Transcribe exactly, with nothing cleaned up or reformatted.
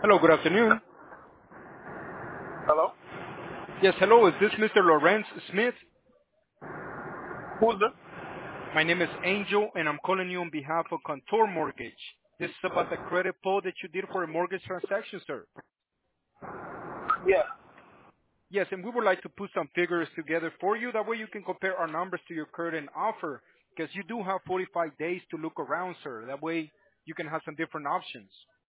Hello, good afternoon. Hello? Yes, hello, is this Mister Lorenz Smith? Who's this? My name is Angel, and I'm calling you on behalf of Contour Mortgage. This is about the credit pull that you did for a mortgage transaction, sir. Yeah. Yes, and we would like to put some figures together for you. That way you can compare our numbers to your current offer, because you do have forty-five days to look around, sir. That way you can have some different options.